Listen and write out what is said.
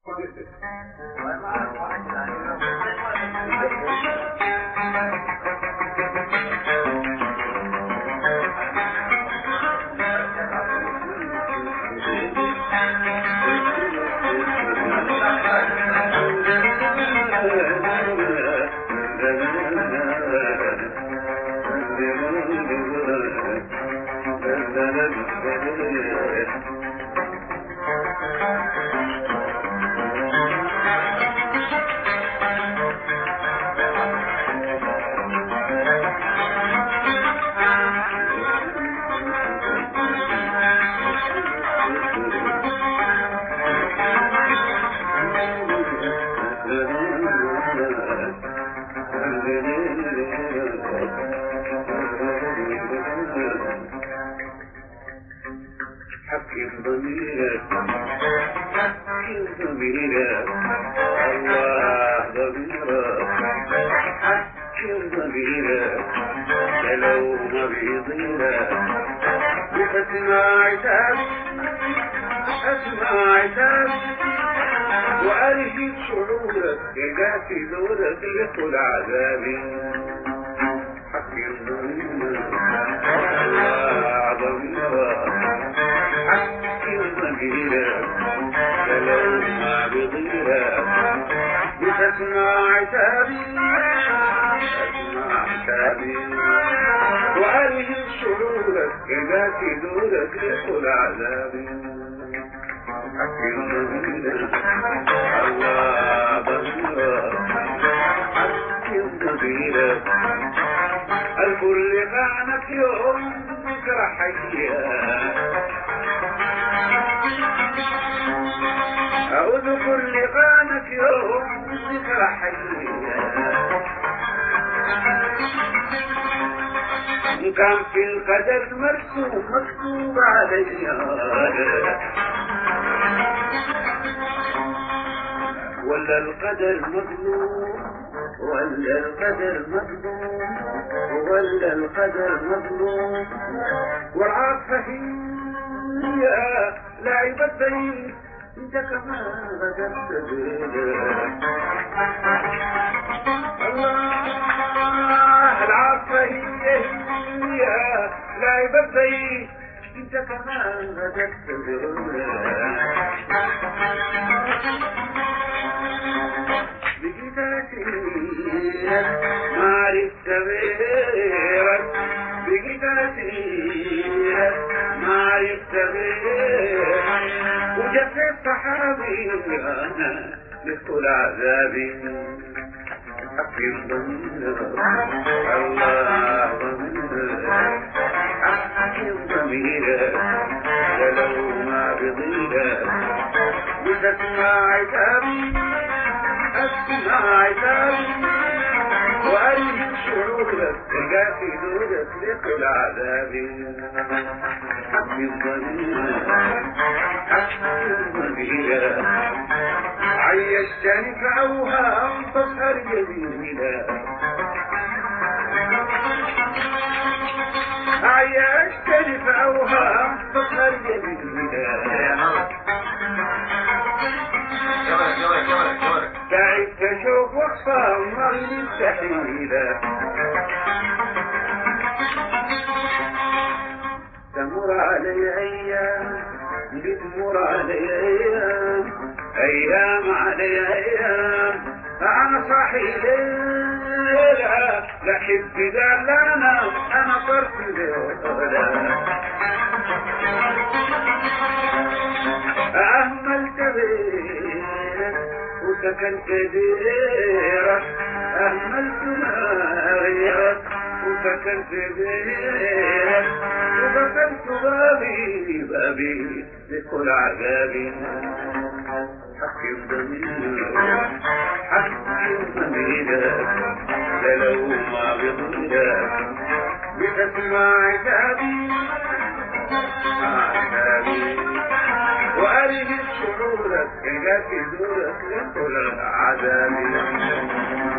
حكم ضميرك حكم ضميرك الله ضميرك حكم ضميرك لو ما بيضيرك اسمع عتاب اسمع عتاب وأرهب شعورك يجاسي دورك يدخل عذابي حكم ضميرك الله ضميرك حكم ضميرك لو ما بضيرك بتسمع عتابي اسمع عتابي وأرهب شعورك يجاسي دورك يدخل عذابي حكم ضميرك الله ضميرك حكم ضميرك الكل خانك يوم ذكرى حية أذكر لقانك يوم ذكرى حية كان في القدر مرسوم مكتوب عليا ولا القدر مظلوم ولا القدر مظلوم ولا القدر مظلوم والعاطفة هي لعبة بين انت كمان غدرت الله العاطفة هي لعبة بين انت كمان غدرت بقيت اسيرك ما عرفت غيرك بقيت اسيرك ما عرفت غيرك وجفت صحابي انا لطول عذابي حكم ضميرك الله ضميرك حكم ضميرك لو ما بضيرك وتسمع عتابي اسمع عتابي وأرهب شعورك تجاسي دورك لطول عذابي حكم ضميرك حكم ضميرك عيشتني في أوهام تسهر جميلة عيشتني في أوهام تسهر جميلة تعبت اشوف واخسر مري مستحيلة تمر علي ايام بتمر علي ايام علي ايام انا صاحي ليلة لحب دلانا انا صرت ليلة أهملت بيك وسكنت ديرك أهملت غيرك وسكنت ديرك وقفلت بابي لكل عذابي حكم ضميرك حكم ضميرك لو ما بضيرك بتسمع عتابي وأرهب شعورك إذا في دورك لطول عذابي